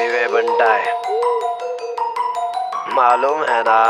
Heavy वे बनता है, मालूम है ना।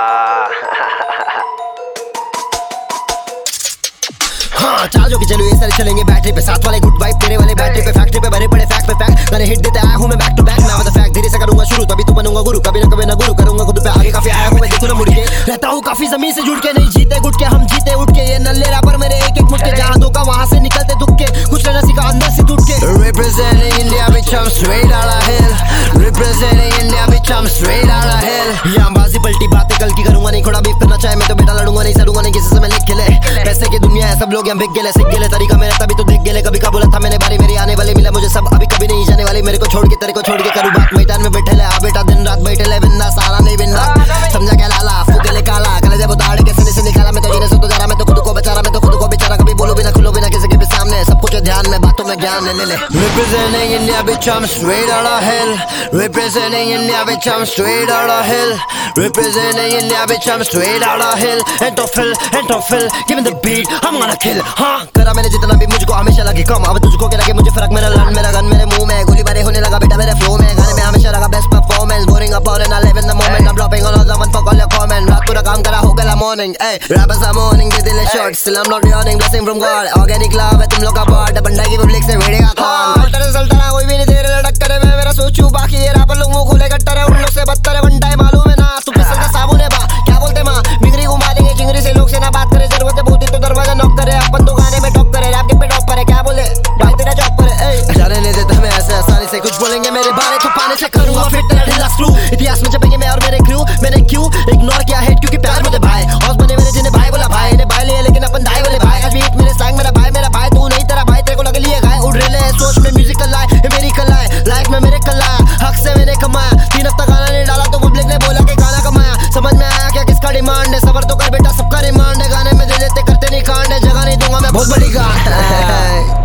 हाँ चार्जो की चलो ये सारे चलेंगे बैटरी पे, साथ वाले गुड वाइब तेरे वाले बैटरी पे, फैक्ट्री पे भरे पड़े फैक्ट पे फैक्ट, मैंने हिट देते आया हूँ मैं बैक टू बैक, मैं फैक्ट धीरे से करूंगा शुरू तभी तो बनूंगा गुरु, कभी ना गुरु करूंगा खुद पे आगे काफी आया हूँ मैं, देखो ना मुड़ के रहता हूँ काफी जमीन से जुड़ के, नहीं जीते गुट के हम जीते उठ के, ये नल्ले रैपर मेरे एक एक मुट्ठे, जहाँ धोखा वहाँ से निकलते दुख के, कुछ रहना सीखा अंदर से टूट के। Representing India bitch I'm straight out of hell, representing India bitch I'm straight out of hell, यहाँ बाजी पलटी बातें कल की करूंगा नहीं, खोड़ा बीफ करना चाहे मैं तो बेटा लड़ूंगा नहीं, सरूंगा नहीं किसी से मैं लिख के ले, पैसे की दुनिया है सब लोग यहाँ बिक गेले सिक गेले, तरीका मेरा तभी तो देख गेले, कभी का बोला था मैंने बारी मेरी आने वाली, मिला मुझे सब अभी कभी नहीं जाने वाली, मेरे को छोड़ के तेरे को छोड़ के करूँ बात, मैदान में बैठे ले आ बेटा दिन रात बैठे ले बिंदा सारा नहीं बिंदा, समझा क्या लाला फूके काला कले जब दाढ़ के सने से निकाला, मैं तो जीने से तो जा रहा, मैं तो खुद को बचा रहा, मैं तो खुद को बेचारा, कभी बोलो बिना खुलो बिना किसी के भी सामने, सब कुछ ध्यान में बातों में ज्ञान ले। Representing India bitch I'm straight out of hell, representing India bitch I'm straight out of hell, representing India bitch I'm straight out of hell, and to fill, give me the beat I'm gonna kill, हाँ करा मैंने जितना भी मुझको हमेशा लगे कम, अब तुझको क्या लगे मुझे फर्क, मेरा लन मेरा गन मेरे मुंह में, गोली बारी होने लगा बेटा मेरे फ्लो में, गाने में हमेशा लगा best performance, boring up and I live in the moment, I'm dropping all of them and fuck all your comment, रात पूरा काम करा हो गया morning, ay rappers are morning के दिल short, still I'm not yawning, blessing from God, organic love है तुम लोग का part, बंदा की पब्लिक से भिड़ेगा कौन, चलता कोई भी नहीं तेरे लड़क करे, मैं मेरा सोचूं बाकी ये रैपर लोग मुंह खोले कट्टर है, उन लोग से बदतर है बनता है मालूम है ना, तू पिसल का साबुन है बा क्या बोलते माँ, बिगड़ी घुमा देंगे चिंगरी से लोग से ना बात करे, जरूरत है बहुत तो दरवाजा नॉक करे, अपन तो गाने में टॉप करे, रैप के पे टॉप पर है क्या बोले भाई तेरा जॉब पर है, जाने नहीं देता हमें ऐसे आसानी से, कुछ बोलेंगे मेरे बारे तो पाने से करूंगा फिर तेरा ढीला स्क्रू, इतिहास में छपेंगे मैं और मेरे क्रू, मैंने क्यों इग्नोर किया हेट क्योंकि प्यार मुझे भाई, और बने मेरे जिन्हें भाई बोला भाई ने भाई लिए लेकिन अपन दाई बोले भाई, आज भी मेरे सैंग मेरा भाई तू नहीं तेरा भाई, तेरे को लगे लिए गाय उड़ रहे हैं सोच में म्यूजिकल लाए, ये मेरी कला है लाइफ में मेरे कला है, हक से मैंने कमाया, 3 हफ्ता गाना नहीं डाला तो पब्लिक ने बोला कि गाना कमाया, समझ में आया क्या किसका डिमांड है, सबर तो कर बेटा सबका रिमांड है, गाने में दे देते करते नहीं कांड है, जगह नहीं दूंगा मैं बहुत बड़ी गांड है।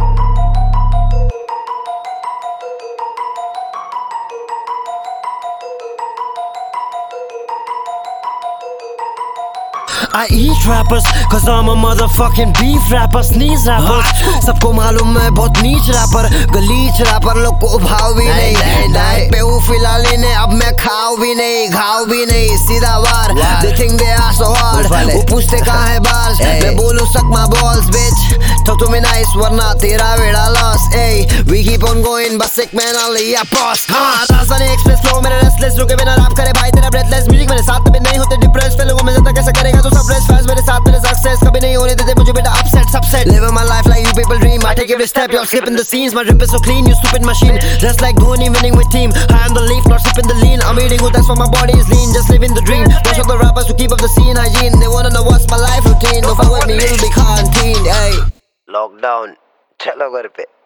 I eat rappers cause I'm a motherfucking beef rapper, sneeze rappers, सबको मालूम है बहुत नीच रैपर, गलीच रैपर लोग को भाव भी नहीं, डाइट पे हूँ फिलहाल ने अब मैं खाओ भी नहीं घाव भी नहीं, सीधा वार they think they are so hard, वो पूछते कहाँ है बार्स, मैं बोलूँ suck my balls bitch, talk to me nice वरना तेरा बेड़ा loss, ey we keep on going बस एक मैंने लिया पॉस, हाँ राजधानी एक्सप्रेस फ्लो मेरे रेस्टलेस रुके बिना रैप करे भाई तेरा ब्रेथलेस, म्यूजिक मेरे साथ कभी नहीं होते डिप्रेस, पे लोगों में ज्यादा कैसे करेगा तू फ्रेश फैंस मेरे साथ मेरे सक्सेस कभी नहीं होने देते मुझे बेटा upset subset, living my life like you people dream, I take every step you're skipping the scenes, my drip is so clean you stupid machine, just like Dhoni winning with team, high on the leaf not sipping the lean, I'm eating good that's why my body is lean, just living the dream, watch all the rappers who keep up the scene hygiene, they wanna know what's my life routine, don't fuck with me you'll be quarantined, hey lockdown चलो घर पे।